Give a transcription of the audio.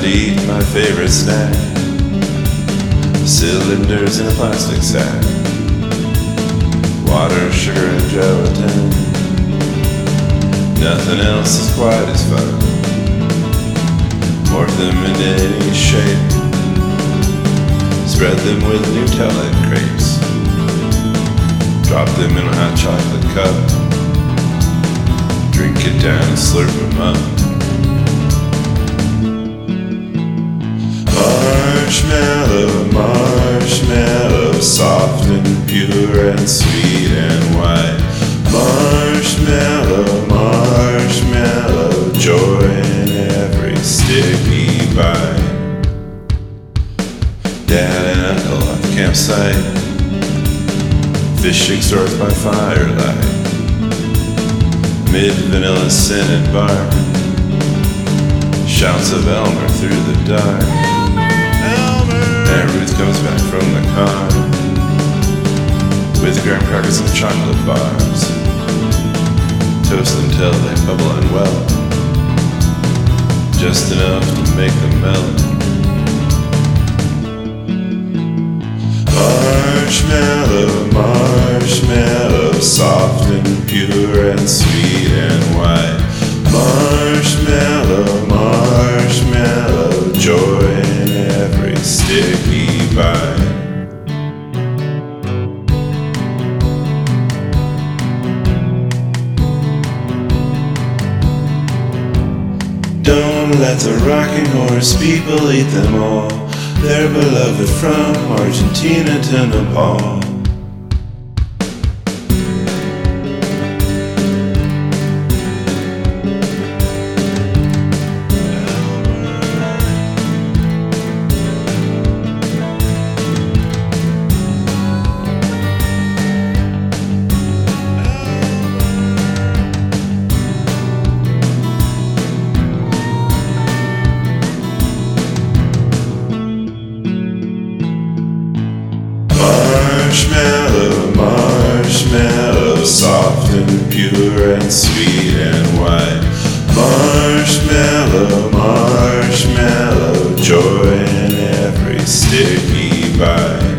to eat my favorite snack. Cylinders in a plastic sack. Water, sugar, and gelatin. Nothing else is quite as fun. Morph them into any shape. Spread them with Nutella crepes. Drop them in a hot chocolate cup. Drink it down and slurp them up. Marshmallow, marshmallow, soft and pure and sweet and white. Marshmallow, marshmallow, joy in every sticky bite. Dad and Uncle at the campsite, fishing stores by firelight. Mid-vanilla scented bark, shouts of Elmer through the dark. And Ruth comes back from the car with graham crackers and chocolate bars. Toast until they bubble and welt, just enough to make them melt. Marshmallow, marshmallow, soft and pure and sweet and white. Marshmallow, marshmallow, joy in every sticky bite. Don't let the rocking horse people eat them all. They're beloved from Argentina to Nepal. Marshmallow, marshmallow, soft and pure and sweet and white. Marshmallow, marshmallow, joy in every sticky bite.